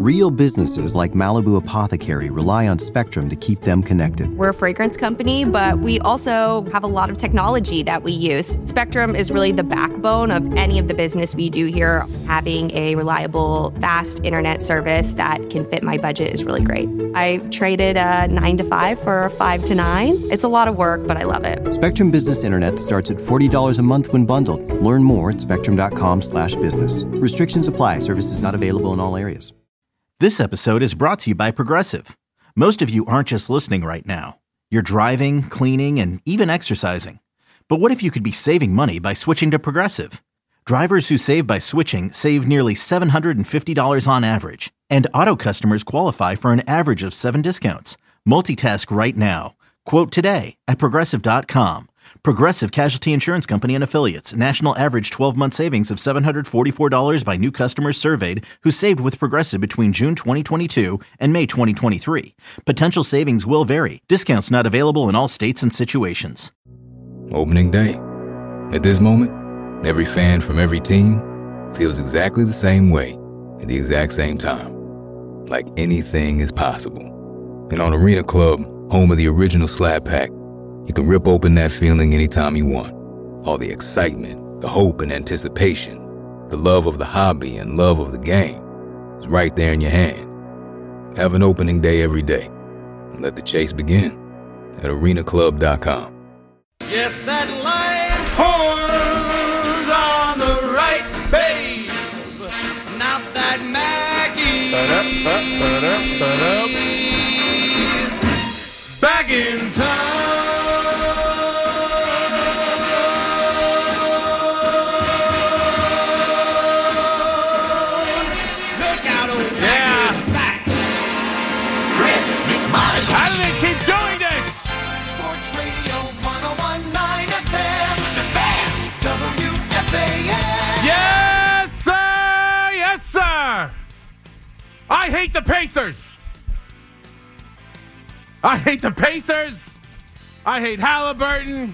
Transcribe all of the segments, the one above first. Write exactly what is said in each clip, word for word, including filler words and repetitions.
Real businesses like Malibu Apothecary rely on Spectrum to keep them connected. We're a fragrance company, but we also have a lot of technology that we use. Spectrum is really the backbone of any of the business we do here. Having a reliable, fast internet service that can fit my budget is really great. I traded a nine to five for a five to nine. It's a lot of work, but I love it. Spectrum Business Internet starts at forty dollars a month when bundled. Learn more at spectrum.com slash business. Restrictions apply. Services not available in all areas. This episode is brought to you by Progressive. Most of you aren't just listening right now. You're driving, cleaning, and even exercising. But what if you could be saving money by switching to Progressive? Drivers who save by switching save nearly seven hundred fifty dollars on average. And auto customers qualify for an average of seven discounts. Multitask right now. Quote today at Progressive dot com. Progressive Casualty Insurance Company and Affiliates. National average twelve-month savings of seven hundred forty-four dollars by new customers surveyed who saved with Progressive between June twenty twenty-two and May twenty twenty-three. Potential savings will vary. Discounts not available in all states and situations. Opening day. At this moment, every fan from every team feels exactly the same way at the exact same time. Like anything is possible. And on Arena Club, home of the original Slap Pack, you can rip open that feeling anytime you want. All the excitement, the hope and anticipation, the love of the hobby and love of the game is right there in your hand. Have an opening day every day and let the chase begin at arena club dot com. Yes, that line horns on the right, babe. Not that Maggie's back in town. How do they keep doing this? Sports Radio one oh one point nine F M, The Fan, W F A N. Yes, sir. Yes, sir. I hate the Pacers. I hate the Pacers. I hate Halliburton.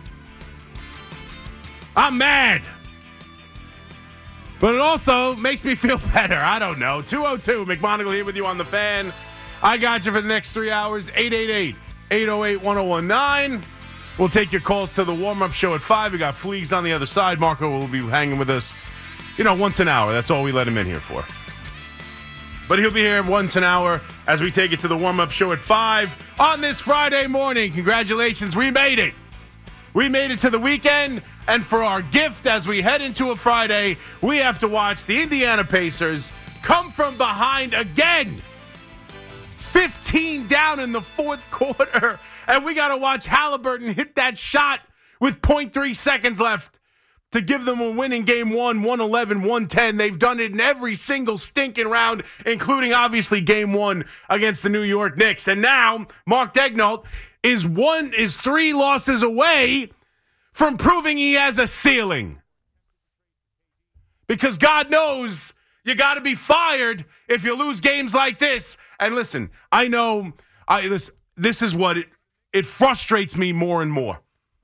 I'm mad. But it also makes me feel better. I don't know. two oh two, McMonagle here with you on The Fan. I got you for the next three hours. eight eight eight, eight oh eight, one oh one nine. We'll take your calls to the warm-up show at five. We got Fleegs on the other side. Marco will be hanging with us, you know, once an hour. That's all we let him in here for. But he'll be here once an hour as we take it to the warm-up show at five on this Friday morning. Congratulations. We made it. We made it to the weekend. And for our gift as we head into a Friday, we have to watch the Indiana Pacers come from behind again. fifteen down in the fourth quarter, and we got to watch Halliburton hit that shot with zero point three seconds left to give them a win in game one, one eleven, one ten. They've done it in every single stinking round, including, obviously, game one against the New York Knicks. And now, Mark Daigneault is one, is three losses away from proving he has a ceiling. Because God knows you got to be fired if you lose games like this. And listen, I know I this this is what it it frustrates me more and more.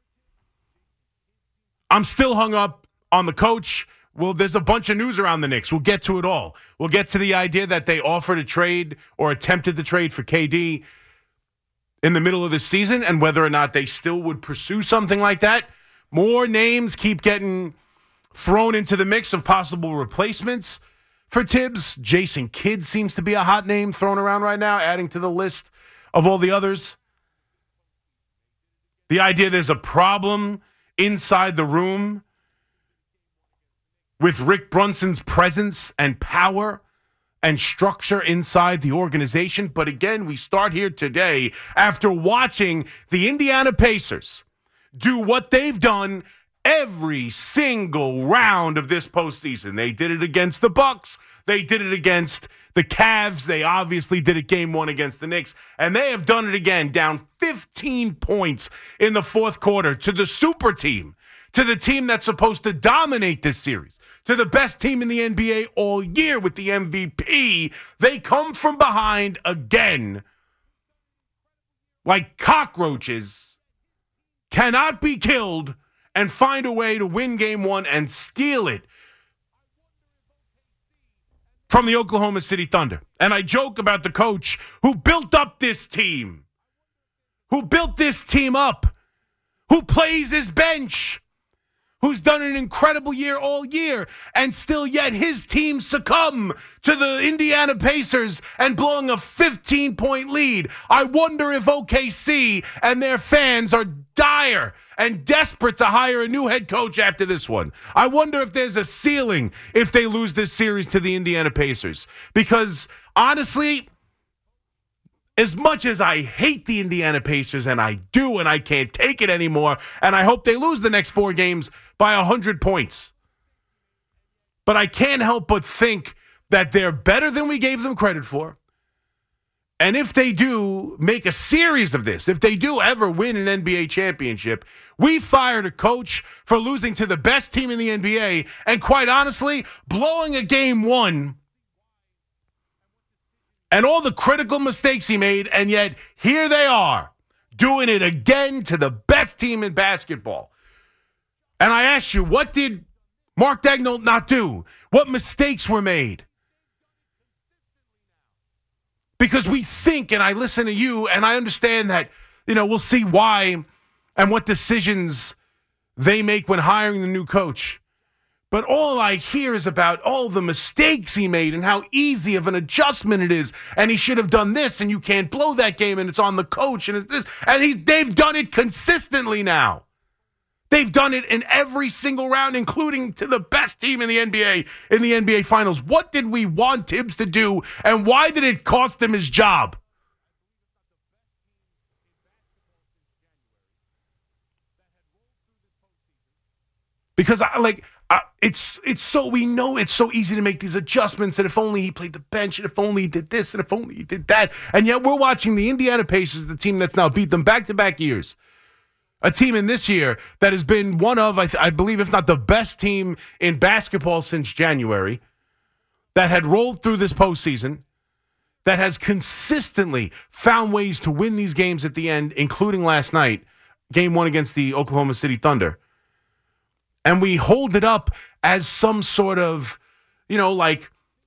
I'm still hung up on the coach. Well, there's a bunch of news around the Knicks. We'll get to it all. We'll get to the idea that they offered a trade or attempted to trade for K D in the middle of the season and whether or not they still would pursue something like that. More names keep getting thrown into the mix of possible replacements for Tibbs. Jason Kidd seems to be a hot name thrown around right now, adding to the list of all the others. The idea there's a problem inside the room with Rick Brunson's presence and power and structure inside the organization. But again, we start here today after watching the Indiana Pacers do what they've done every single round of this postseason. They did it against the Bucks. They did it against the Cavs. They obviously did it game one against the Knicks. And they have done it again, down fifteen points in the fourth quarter to the super team, to the team that's supposed to dominate this series, to the best team in the N B A all year with the M V P. They come from behind again like cockroaches, cannot be killed, and find a way to win game one and steal it from the Oklahoma City Thunder. And I joke about the coach who built up this team, who built this team up, who plays his bench, who's done an incredible year all year, and still yet his team succumb to the Indiana Pacers and blowing a fifteen-point lead. I wonder if O K C and their fans are dire and desperate to hire a new head coach after this one. I wonder if there's a ceiling if they lose this series to the Indiana Pacers. Because, honestly, as much as I hate the Indiana Pacers, and I do, and I can't take it anymore, and I hope they lose the next four games by one hundred points. But I can't help but think that they're better than we gave them credit for. And if they do make a series of this, if they do ever win an N B A championship, we fired a coach for losing to the best team in the N B A and, quite honestly, blowing a game one and all the critical mistakes he made, and yet here they are doing it again to the best team in basketball. And I ask you, what did Mark Daigneault not do? What mistakes were made? Because we think, and I listen to you, and I understand that, you know, we'll see why and what decisions they make when hiring the new coach. But all I hear is about all the mistakes he made and how easy of an adjustment it is. And he should have done this, and you can't blow that game, and it's on the coach, and it's this. And he's, they've done it consistently now. They've done it in every single round, including to the best team in the N B A, in the N B A Finals. What did we want Tibbs to do, and why did it cost him his job? Because, I like... Uh, it's it's so we know it's so easy to make these adjustments, and if only he played the bench, and if only he did this, and if only he did that, and yet we're watching the Indiana Pacers, the team that's now beat them back-to-back years, a team in this year that has been one of, I, th- I believe, if not the best team in basketball since January, that had rolled through this postseason, that has consistently found ways to win these games at the end, including last night, game one against the Oklahoma City Thunder. And we hold it up as some sort of, you know, like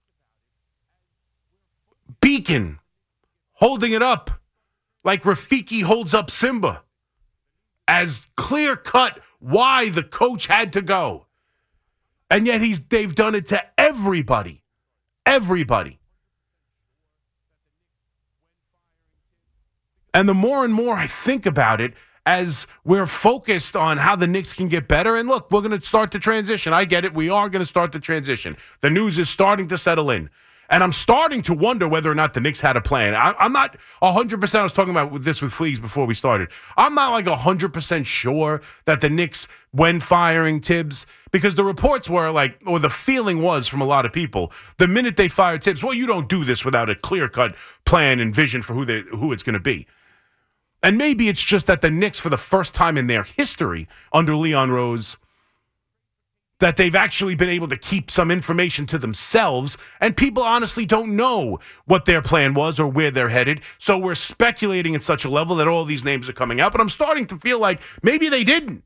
beacon, holding it up like Rafiki holds up Simba, as clear-cut why the coach had to go. And yet he's they've done it to everybody, everybody. And the more and more I think about it, as we're focused on how the Knicks can get better. And look, we're going to start the transition. I get it. We are going to start the transition. The news is starting to settle in. And I'm starting to wonder whether or not the Knicks had a plan. I, I'm not one hundred percent. I was talking about this with Fleegs before we started. I'm not like one hundred percent sure that the Knicks, when firing Tibbs, because the reports were like, or the feeling was from a lot of people, the minute they fired Tibbs, well, you don't do this without a clear-cut plan and vision for who they, who it's going to be. And maybe it's just that the Knicks, for the first time in their history under Leon Rose, that they've actually been able to keep some information to themselves, and people honestly don't know what their plan was or where they're headed. So we're speculating at such a level that all these names are coming out. But I'm starting to feel like maybe they didn't.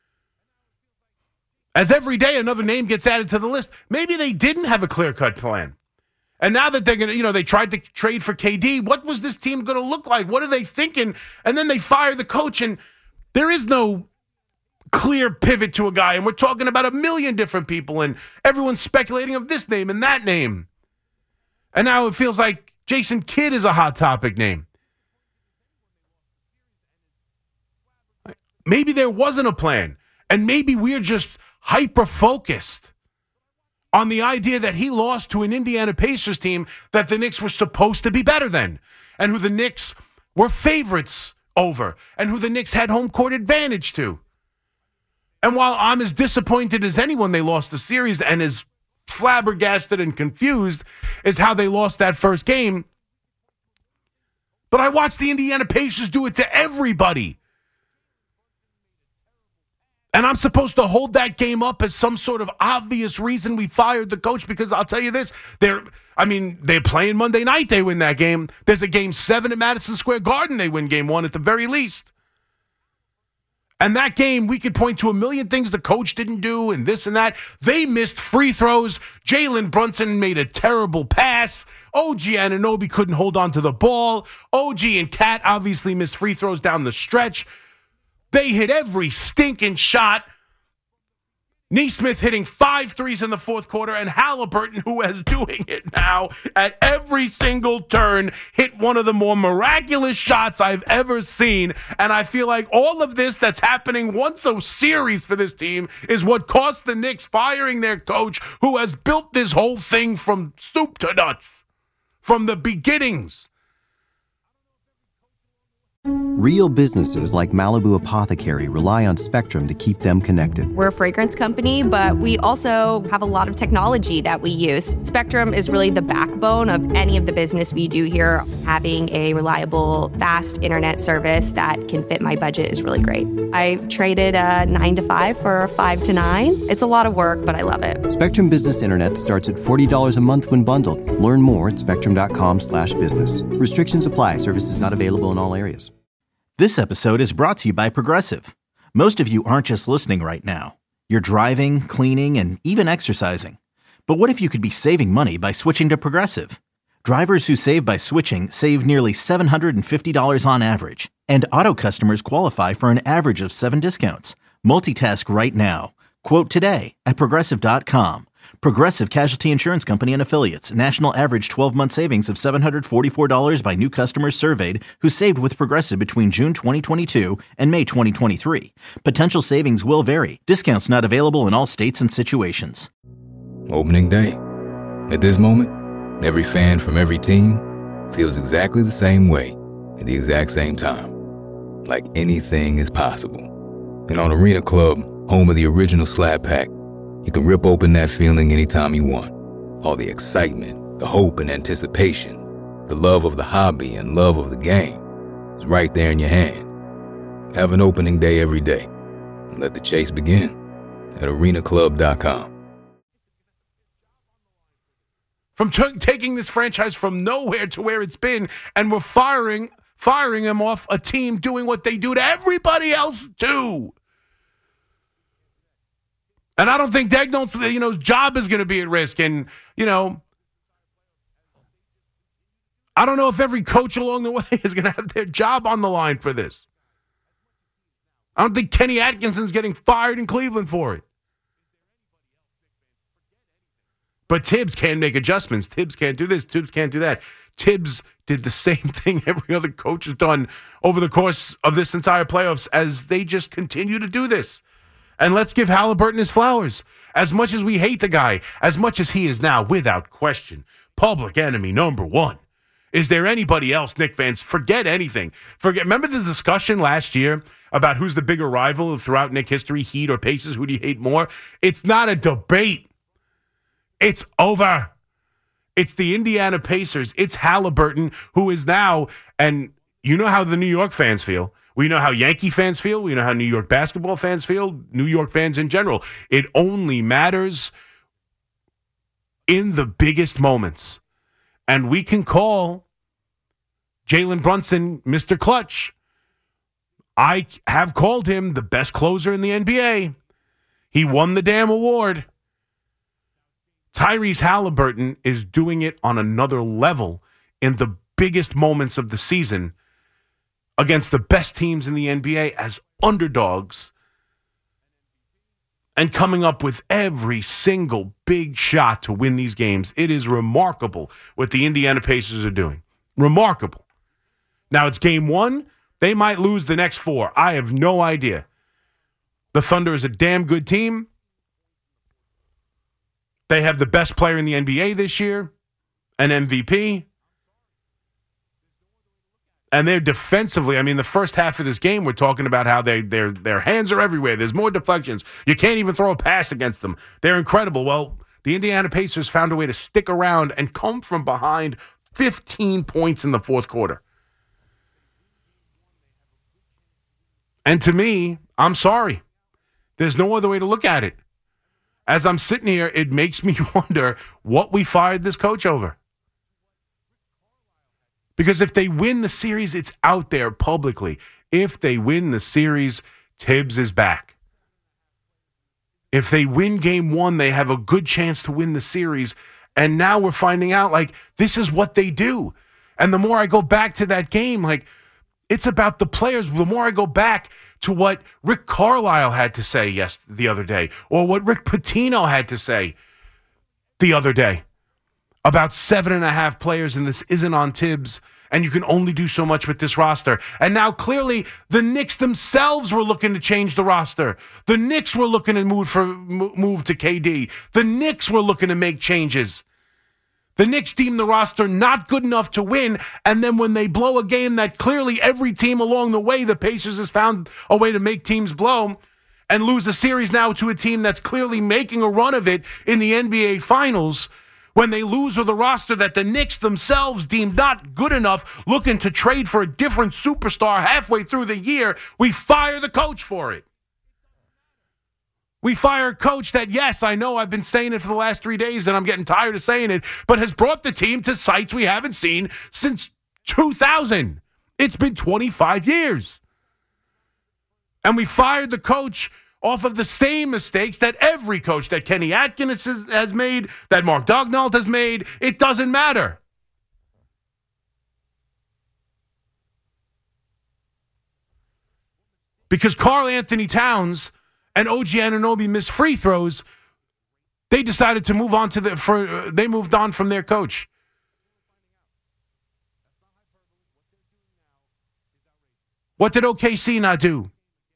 As every day another name gets added to the list, maybe they didn't have a clear-cut plan. And now that they're going to, you know, they tried to trade for K D, what was this team going to look like? What are they thinking? And then they fire the coach, and there is no clear pivot to a guy. And we're talking about a million different people, and everyone's speculating of this name and that name. And now it feels like Jason Kidd is a hot topic name. Maybe there wasn't a plan, and maybe we're just hyper-focused on the idea that he lost to an Indiana Pacers team that the Knicks were supposed to be better than, and who the Knicks were favorites over, and who the Knicks had home court advantage to. And while I'm as disappointed as anyone they lost the series, and as flabbergasted and confused as how they lost that first game, but I watched the Indiana Pacers do it to everybody. And I'm supposed to hold that game up as some sort of obvious reason we fired the coach, because I'll tell you this, they're, I mean, they're playing Monday night, they win that game. There's a game seven at Madison Square Garden, they win game one at the very least. And that game, we could point to a million things the coach didn't do and this and that. They missed free throws. Jalen Brunson made a terrible pass. O G Anunoby couldn't hold on to the ball. O G and Cat obviously missed free throws down the stretch. They hit every stinking shot. Neesmith hitting five threes in the fourth quarter, and Halliburton, who is doing it now at every single turn, hit one of the more miraculous shots I've ever seen. And I feel like all of this that's happening once a series for this team is what cost the Knicks firing their coach, who has built this whole thing from soup to nuts, from the beginnings. Real businesses like Malibu Apothecary rely on Spectrum to keep them connected. We're a fragrance company, but we also have a lot of technology that we use. Spectrum is really the backbone of any of the business we do here. Having a reliable, fast internet service that can fit my budget is really great. I traded a nine to five for a five to nine. It's a lot of work, but I love it. Spectrum Business Internet starts at forty dollars a month when bundled. Learn more at spectrum.com slash business. Restrictions apply. Services not available in all areas. This episode is brought to you by Progressive. Most of you aren't just listening right now. You're driving, cleaning, and even exercising. But what if you could be saving money by switching to Progressive? Drivers who save by switching save nearly seven hundred fifty dollars on average. And auto customers qualify for an average of seven discounts. Multitask right now. Quote today at progressive dot com. Progressive Casualty Insurance Company and Affiliates. National average twelve-month savings of seven hundred forty-four dollars by new customers surveyed who saved with Progressive between June twenty twenty-two and May twenty twenty-three. Potential savings will vary. Discounts not available in all states and situations. Opening day. At this moment, every fan from every team feels exactly the same way at the exact same time. Like anything is possible. And on Arena Club, home of the original Slab Pack, you can rip open that feeling anytime you want. All the excitement, the hope and anticipation, the love of the hobby and love of the game is right there in your hand. Have an opening day every day. And let the chase begin at arena club dot com. From t- taking this franchise from nowhere to where it's been, and we're firing, firing them off a team doing what they do to everybody else too. And I don't think Dagnall's, you know, job is going to be at risk. And, you know, I don't know if every coach along the way is going to have their job on the line for this. I don't think Kenny Atkinson's getting fired in Cleveland for it. But Tibbs can make adjustments. Tibbs can't do this. Tibbs can't do that. Tibbs did the same thing every other coach has done over the course of this entire playoffs as they just continue to do this. And let's give Halliburton his flowers. As much as we hate the guy, as much as he is now, without question, public enemy number one. Is there anybody else, Knick fans? Forget anything. Forget. Remember the discussion last year about who's the bigger rival throughout Knick history, Heat or Pacers? Who do you hate more? It's not a debate. It's over. It's the Indiana Pacers. It's Halliburton, who is now, and you know how the New York fans feel. We know how Yankee fans feel. We know how New York basketball fans feel, New York fans in general. It only matters in the biggest moments. And we can call Jalen Brunson Mister Clutch. I have called him the best closer in the N B A. He won the damn award. Tyrese Halliburton is doing it on another level in the biggest moments of the season against the best teams in the N B A as underdogs and coming up with every single big shot to win these games. It is remarkable what the Indiana Pacers are doing. Remarkable. Now it's game one. They might lose the next four. I have no idea. The Thunder is a damn good team. They have the best player in the N B A this year, an M V P. And they're defensively, I mean, the first half of this game, we're talking about how they, their their hands are everywhere. There's more deflections. You can't even throw a pass against them. They're incredible. Well, the Indiana Pacers found a way to stick around and come from behind fifteen points in the fourth quarter. And to me, I'm sorry. There's no other way to look at it. As I'm sitting here, it makes me wonder what we fired this coach over. Because if they win the series, it's out there publicly. If they win the series, Tibbs is back. If they win game one, they have a good chance to win the series. And now we're finding out, like, this is what they do. And the more I go back to that game, like, it's about the players. The more I go back to what Rick Carlisle had to say yes the other day, or what Rick Pitino had to say the other day about seven and a half players, and this isn't on Tibbs, and you can only do so much with this roster. And now clearly the Knicks themselves were looking to change the roster. The Knicks were looking to move for move to K D. The Knicks were looking to make changes. The Knicks deemed the roster not good enough to win, and then when they blow a game that clearly every team along the way, the Pacers has found a way to make teams blow, and lose a series now to a team that's clearly making a run of it in the N B A Finals, when they lose with a roster that the Knicks themselves deemed not good enough, looking to trade for a different superstar halfway through the year, we fire the coach for it. We fire a coach that, yes, I know I've been saying it for the last three days and I'm getting tired of saying it, but has brought the team to sites we haven't seen since two thousand. It's been twenty-five years. And we fired the coach off of the same mistakes that every coach, that Kenny Atkins has, has made, that Mark Daigneault has made. It doesn't matter. Because Karl Anthony Towns and O G Anunoby missed free throws, they decided to move on to the, for, uh, they moved on from their coach. What did O K C not do?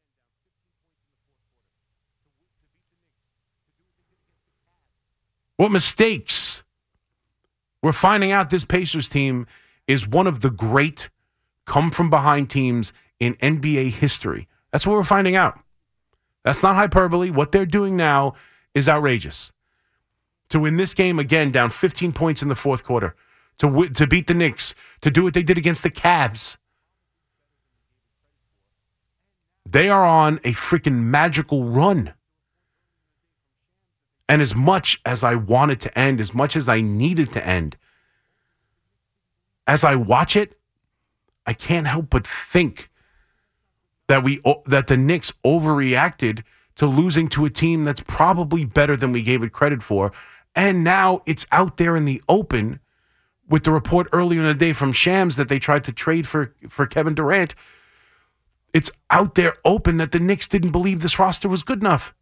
What mistakes? We're finding out this Pacers team is one of the great come-from-behind teams in N B A history. That's what we're finding out. That's not hyperbole. What they're doing now is outrageous. To win this game, again, down fifteen points in the fourth quarter, to w- to beat the Knicks, to do what they did against the Cavs. They are on a freaking magical run. And as much as I want it to end, as much as I need it to end, as I watch it, I can't help but think that we that the Knicks overreacted to losing to a team that's probably better than we gave it credit for. And now it's out there in the open with the report earlier in the day from Shams that they tried to trade for, for Kevin Durant. It's out there open that the Knicks didn't believe this roster was good enough.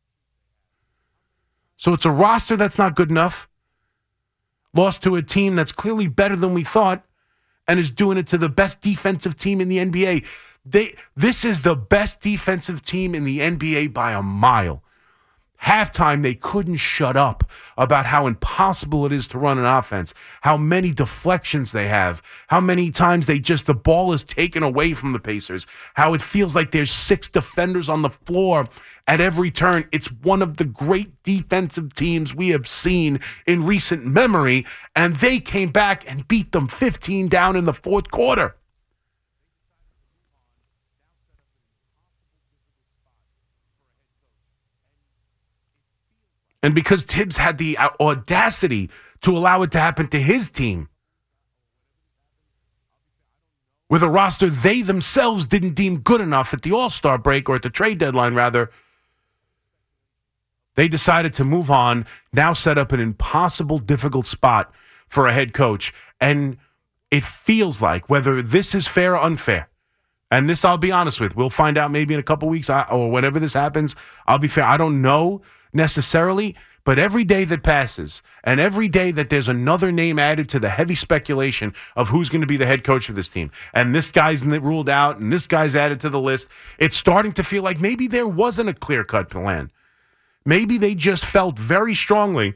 So it's a roster that's not good enough, lost to a team that's clearly better than we thought, and is doing it to the best defensive team in the N B A. They, this is the best defensive team in the N B A by a mile. Halftime, they couldn't shut up about how impossible it is to run an offense, how many deflections they have, how many times they just, the ball is taken away from the Pacers, how it feels like there's six defenders on the floor at every turn. It's one of the great defensive teams we have seen in recent memory, and they came back and beat them fifteen down in the fourth quarter. And because Tibbs had the audacity to allow it to happen to his team, with a roster they themselves didn't deem good enough at the All-Star break, or at the trade deadline, rather, they decided to move on, now set up an impossible, difficult spot for a head coach. And it feels like, whether this is fair or unfair, and this I'll be honest with, we'll find out maybe in a couple weeks, or whenever this happens, I'll be fair. I don't know necessarily, but every day that passes and every day that there's another name added to the heavy speculation of who's going to be the head coach of this team, and this guy's ruled out and this guy's added to the list, it's starting to feel like maybe there wasn't a clear-cut plan. Maybe they just felt very strongly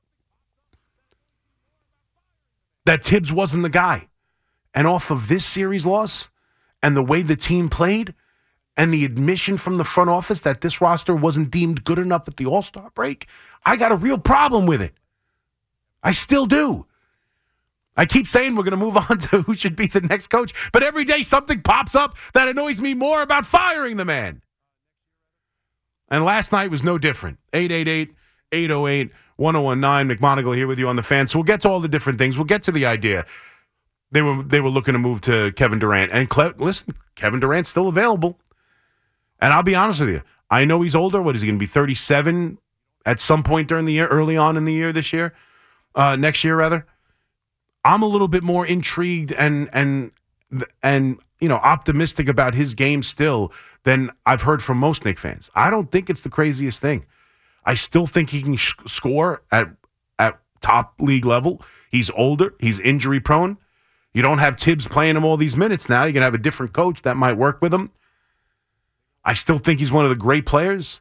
that Tibbs wasn't the guy. And off of this series loss and the way the team played, and the admission from the front office that this roster wasn't deemed good enough at the All-Star break, I got a real problem with it. I still do. I keep saying we're going to move on to who should be the next coach, but every day something pops up that annoys me more about firing the man. And last night was no different. eight eight eight, eight oh eight, one oh one nine. McMonagle here with you on the Fan. So we'll get to all the different things. We'll get to the idea. They were they were looking to move to Kevin Durant. And Cle- listen, Kevin Durant's still available. And I'll be honest with you. I know he's older. What is he going to be, thirty-seven at some point during the year, early on in the year this year? Uh, next year, rather. I'm a little bit more intrigued and and and you know optimistic about his game still than I've heard from most Knicks fans. I don't think it's the craziest thing. I still think he can sh- score at at top league level. He's older. He's injury prone. You don't have Tibbs playing him all these minutes now. You're going to have a different coach that might work with him. I still think he's one of the great players.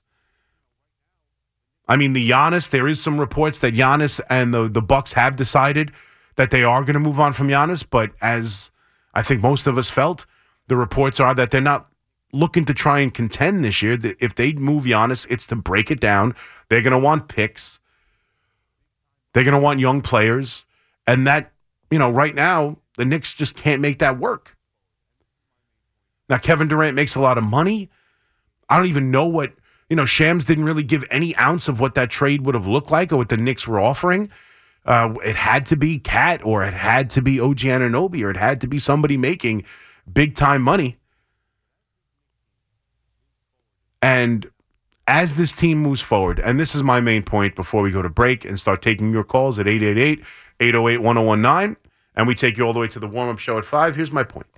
I mean, the Giannis, there is some reports that Giannis and the, the Bucks have decided that they are going to move on from Giannis, but as I think most of us felt, the reports are that they're not looking to try and contend this year. If they move Giannis, it's to break it down. They're going to want picks. They're going to want young players. And that, you know, right now, the Knicks just can't make that work. Now, Kevin Durant makes a lot of money. I don't even know what, you know, Shams didn't really give any ounce of what that trade would have looked like or what the Knicks were offering. Uh, it had to be Cat or it had to be O G Anunoby or it had to be somebody making big-time money. And as this team moves forward, and this is my main point before we go to break and start taking your calls at eight eight eight, eight oh eight, one oh one nine, and we take you all the way to the warm-up show at five, here's my point.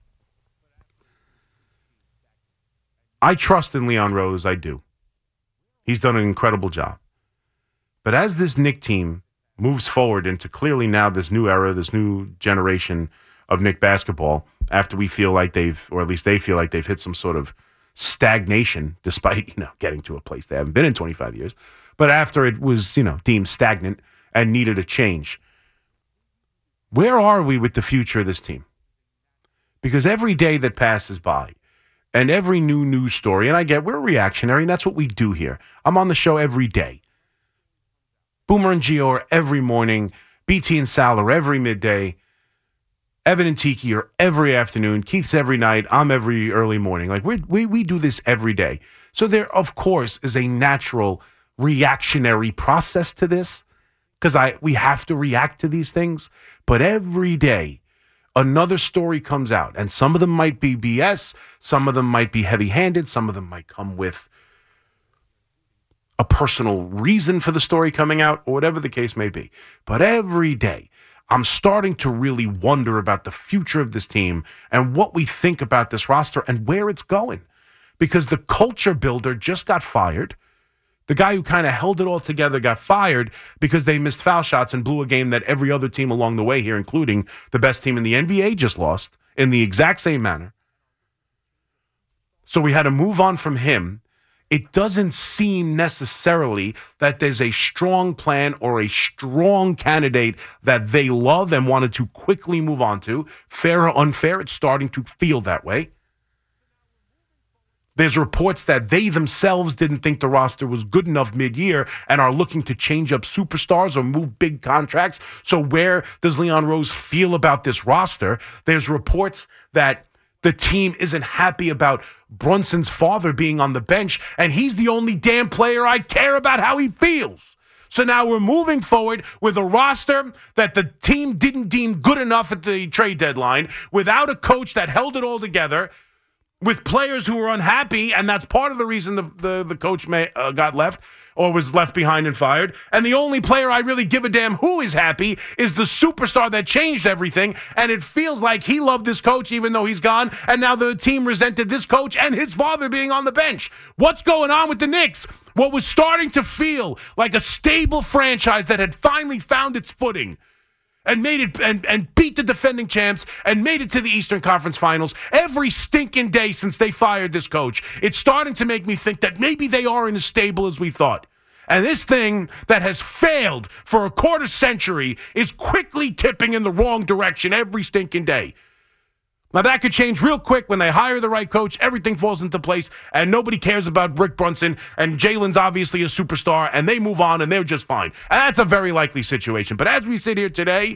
I trust in Leon Rose, I do. He's done an incredible job. But as this Knicks team moves forward into clearly now this new era, this new generation of Knicks basketball, after we feel like they've, or at least they feel like they've hit some sort of stagnation, despite, you know, getting to a place they haven't been in twenty-five years, but after it was, you know, deemed stagnant and needed a change. Where are we with the future of this team? Because every day that passes by, and every new news story, and I get, we're reactionary, and that's what we do here. I'm on the show every day. Boomer and Gio are every morning. B T and Sal are every midday. Evan and Tiki are every afternoon. Keith's every night. I'm every early morning. Like, we we we do this every day. So there, of course, is a natural reactionary process to this, because I we have to react to these things. But every day, another story comes out, and some of them might be B S, some of them might be heavy-handed, some of them might come with a personal reason for the story coming out, or whatever the case may be. But every day, I'm starting to really wonder about the future of this team and what we think about this roster and where it's going. Because the culture builder just got fired. The guy who kind of held it all together got fired because they missed foul shots and blew a game that every other team along the way here, including the best team in the N B A, just lost in the exact same manner. So we had to move on from him. It doesn't seem necessarily that there's a strong plan or a strong candidate that they love and wanted to quickly move on to. Fair or unfair, it's starting to feel that way. There's reports that they themselves didn't think the roster was good enough mid-year and are looking to change up superstars or move big contracts. So where does Leon Rose feel about this roster? There's reports that the team isn't happy about Brunson's father being on the bench, and he's the only damn player I care about how he feels. So now we're moving forward with a roster that the team didn't deem good enough at the trade deadline, without a coach that held it all together, with players who were unhappy, and that's part of the reason the, the, the coach may, uh, got left or was left behind and fired. And the only player I really give a damn who is happy is the superstar that changed everything, and it feels like he loved this coach even though he's gone, and now the team resented this coach and his father being on the bench. What's going on with the Knicks? What was starting to feel like a stable franchise that had finally found its footing and made it and, and beat the defending champs and made it to the Eastern Conference Finals every stinking day since they fired this coach. It's starting to make me think that maybe they aren't as stable as we thought. And this thing that has failed for a quarter century is quickly tipping in the wrong direction every stinking day. Now, that could change real quick when they hire the right coach. Everything falls into place, and nobody cares about Rick Brunson, and Jalen's obviously a superstar, and they move on, and they're just fine. And that's a very likely situation. But as we sit here today,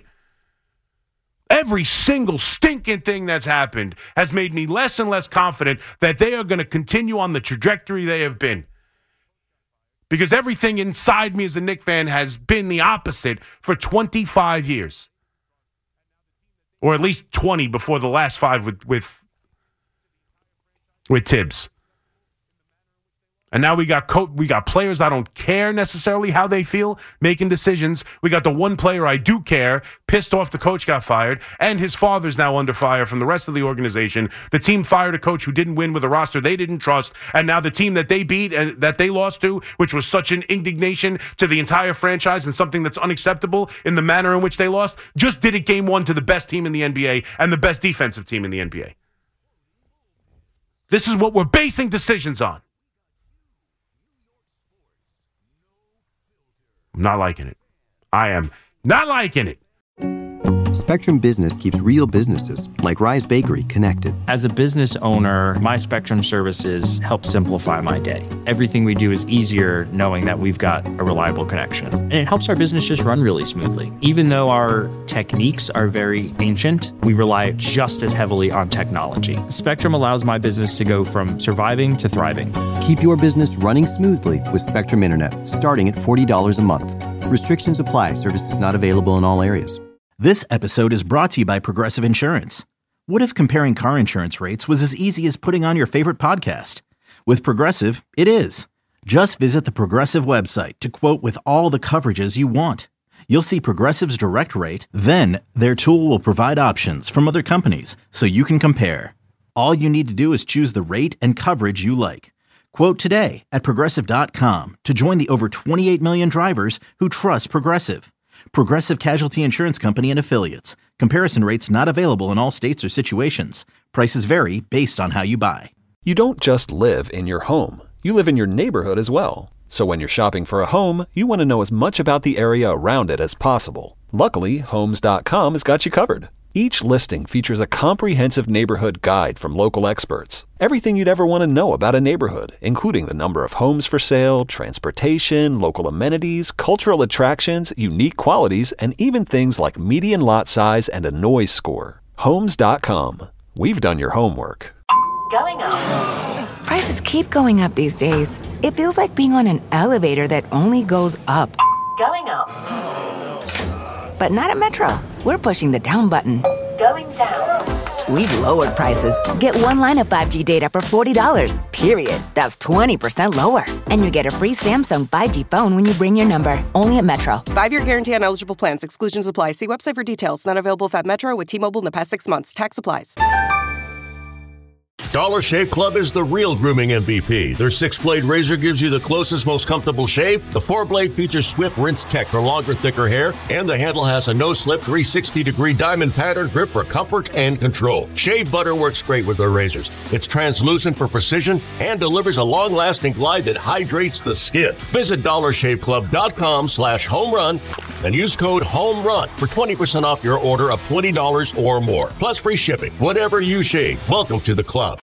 every single stinking thing that's happened has made me less and less confident that they are going to continue on the trajectory they have been. Because everything inside me as a Knicks fan has been the opposite for twenty-five years. Or at least twenty before the last five with with, with Tibbs. And now we got co- we got players I don't care necessarily how they feel making decisions. We got the one player I do care, pissed off the coach got fired, and his father's now under fire from the rest of the organization. The team fired a coach who didn't win with a roster they didn't trust, and now the team that they beat and that they lost to, which was such an indignation to the entire franchise and something that's unacceptable in the manner in which they lost, just did it game one to the best team in the N B A and the best defensive team in the N B A. This is what we're basing decisions on. I'm not liking it. I am not liking it. Spectrum Business keeps real businesses, like Rise Bakery, connected. As a business owner, my Spectrum services help simplify my day. Everything we do is easier knowing that we've got a reliable connection. And it helps our business just run really smoothly. Even though our techniques are very ancient, we rely just as heavily on technology. Spectrum allows my business to go from surviving to thriving. Keep your business running smoothly with Spectrum Internet, starting at forty dollars a month. Restrictions apply. Services not available in all areas. This episode is brought to you by Progressive Insurance. What if comparing car insurance rates was as easy as putting on your favorite podcast? With Progressive, it is. Just visit the Progressive website to quote with all the coverages you want. You'll see Progressive's direct rate, then their tool will provide options from other companies so you can compare. All you need to do is choose the rate and coverage you like. Quote today at Progressive dot com to join the over twenty-eight million drivers who trust Progressive. Progressive Casualty Insurance Company and Affiliates. Comparison rates not available in all states or situations. Prices vary based on how you buy. You don't just live in your home. You live in your neighborhood as well. So when you're shopping for a home, you want to know as much about the area around it as possible. Luckily, Homes dot com has got you covered. Each listing features a comprehensive neighborhood guide from local experts. Everything you'd ever want to know about a neighborhood, including the number of homes for sale, transportation, local amenities, cultural attractions, unique qualities, and even things like median lot size and a noise score. Homes dot com. We've done your homework. Going up. Prices keep going up these days. It feels like being on an elevator that only goes up. Going up. But not at Metro. We're pushing the down button. Going down. We've lowered prices. Get one line of five G data for forty dollars, period. That's twenty percent lower. And you get a free Samsung five G phone when you bring your number. Only at Metro. Five-year guarantee on eligible plans. Exclusions apply. See website for details. Not available at Metro with T-Mobile in the past six months. Tax applies. Dollar Shave Club is the real grooming M V P. Their six-blade razor gives you the closest, most comfortable shave. The four-blade features Swift Rinse Tech for longer, thicker hair. And the handle has a no-slip three hundred sixty degree diamond pattern grip for comfort and control. Shave butter works great with their razors. It's translucent for precision and delivers a long-lasting glide that hydrates the skin. Visit dollar shave club dot com slash home run and use code HOMERUN for twenty percent off your order of twenty dollars or more. Plus free shipping. Whatever you shave, welcome to the club.